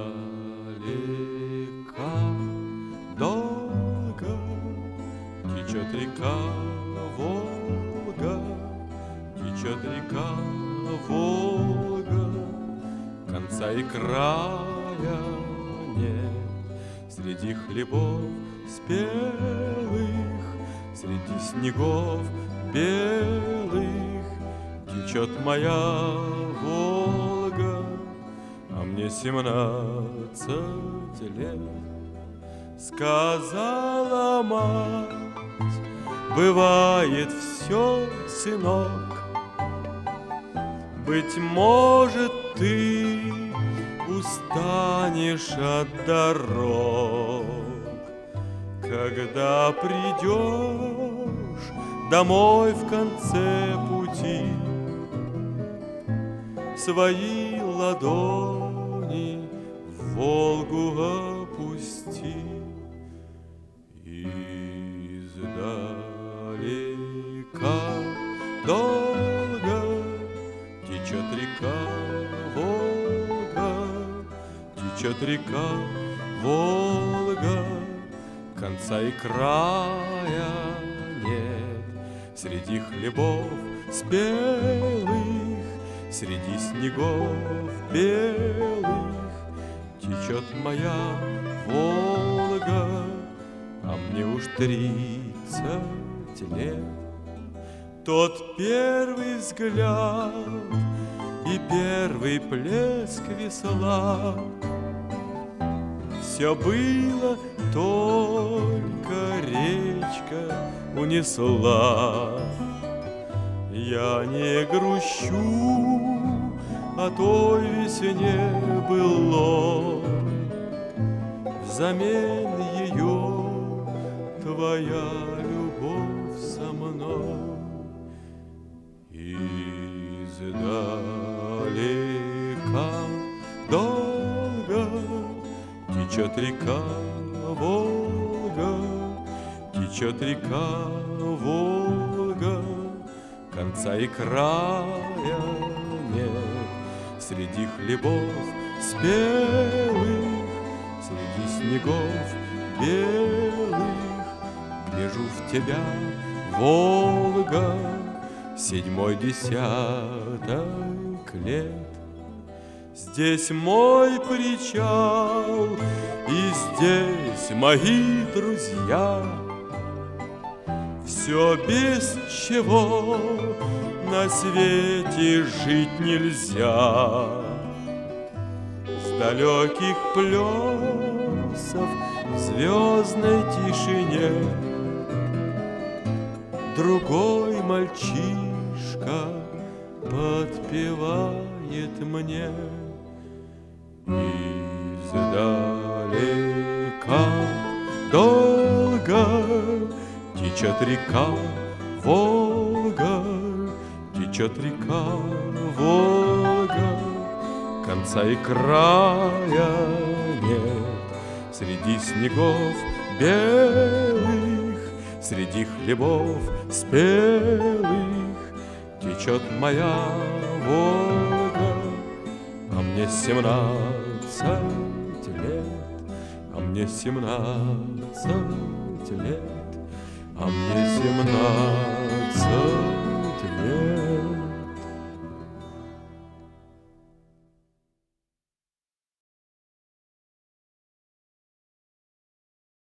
долго течет река Волга, течет река Волга, конца и края нет. Среди хлебов спелых, среди снегов белых течет моя Волга, а мне 17 лет. Сказала мать: бывает все, сынок, быть может, ты устанешь от дорог, когда придешь домой в конце пути. Свои ладони в Волгу опусти. Издалека долго течет река Волга, течет река Волга, конца и края нет. Среди хлебов спелых, среди снегов белых течет моя Волга, а мне уж 30 лет. Тот первый взгляд и первый плеск весла — все было, только речка унесла. Я не грущу о той весне былой, взамен ее твоя любовь со мной. Издалека долго течет река Волга, течет река Волга, конца и края нет. Среди хлебов спелых, среди снегов белых гляжу в тебя, Волга, 7-й десяток лет. Здесь мой причал, и здесь мои друзья. Все, без чего на свете жить нельзя. С далеких плесов в звездной тишине другой мальчишка подпевает мне. Издалека долго течет река Волга, течет река Волга, конца и края нет. Среди снегов белых, среди хлебов спелых течет моя Волга, а мне 17 лет, а мне 17 лет, а мне 17